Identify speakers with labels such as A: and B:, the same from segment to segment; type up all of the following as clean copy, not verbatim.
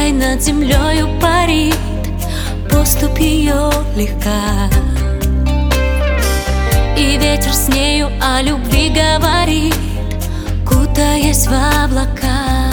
A: Пускай над землею парит, поступь ее легка, и ветер с нею о любви говорит, кутаясь в облака.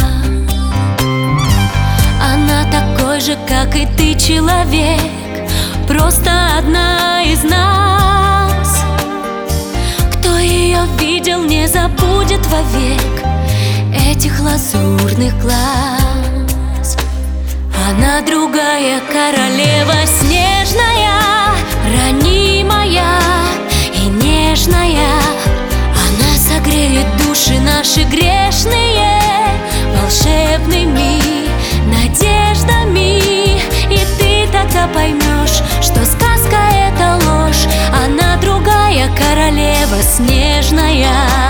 A: Она такой же, как и ты, человек, просто одна из нас. Кто ее видел, не забудет вовек этих лазурных глаз. Она другая королева, снежная, ранимая и нежная. Она согреет души наши грешные волшебными надеждами. И ты тогда поймешь, что сказка — это ложь. Она другая королева, снежная.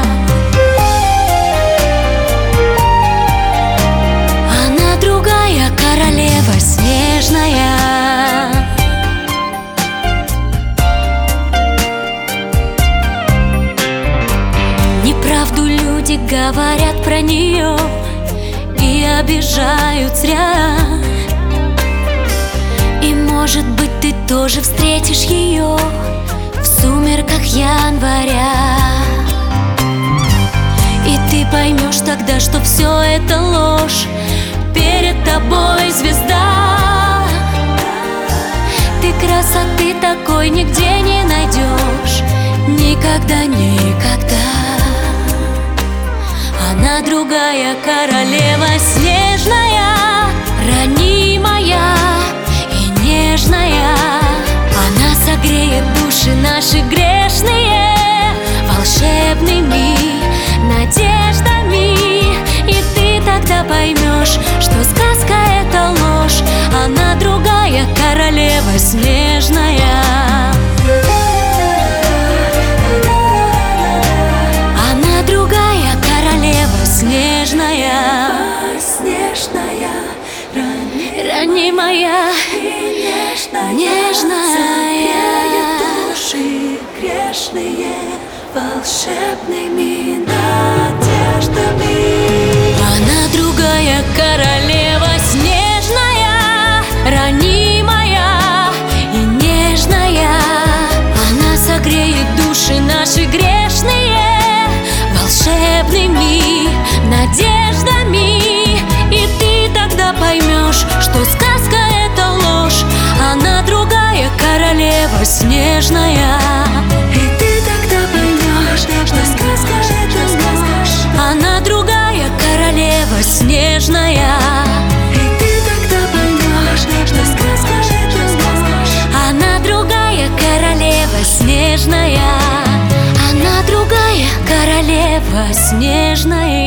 A: Она другая королева, снежная. Неправду люди говорят про нее и обижают зря. И может быть ты тоже встретишь ее в сумерках января. И ты поймешь тогда, что все это ложь. Перед тобой звезда. Ты красоты такой нигде не найдешь, никогда, никогда. Она другая королева, снежная, ранимая и нежная. Она согреет души наши грешные волшебными надеждами. И ты тогда поймешь, что сказка — это ложь. Она другая королева, снежная. Она другая королева, снежная.
B: Снежная,
A: ранимая
B: и
A: нежная.
B: Согреет души грешные волшебными надеждами.
A: Она другая королева, снежная, ранимая и нежная. Она согреет души наши грешные волшебными надеждами. И ты тогда поймешь, что сказка — это ложь. Она другая королева, снежная.
B: И ты тогда поймешь, что сказка — это ложь.
A: Она другая королева, снежная.
B: И ты тогда поймешь, что сказка — это ложь.
A: Она другая королева, снежная. Она другая королева, снежная.